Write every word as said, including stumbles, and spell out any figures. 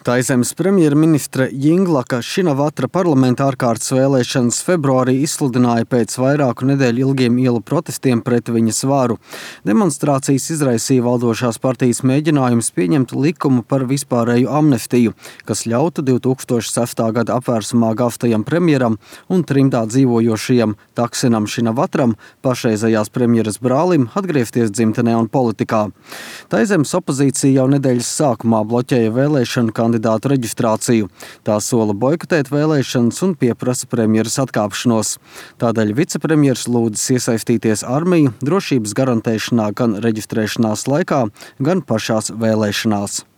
Taizemes premjerministre Jinglaka Šinavatra parlamenta ārkārtas vēlēšanas februārī izsludināja pēc vairāku nedēļu ilgiem ielu protestiem pret viņas varu. Demonstrācijas izraisīja valdošās partijas mēģinājums pieņemt likumu par vispārēju amnestiju, kas ļautu divi tūkstoši sestā gada apvērsumā gāvtajam premjeram un trimdā dzīvojošajam Taksinam Šinavatram, pašreizējās premjeras brālim, atgriezties dzimtenē un politikā. Taizemes opozīcija jau nedēļas sākumā bloķēja vēlēšanu kandidātu reģistrāciju. Tā sola boikotēt vēlēšanas un pieprasa premjeras atkāpšanos. Tādēļ vicepremjers lūdzas iesaistīties armiju drošības garantēšanā gan reģistrēšanās laikā, gan pašās vēlēšanās.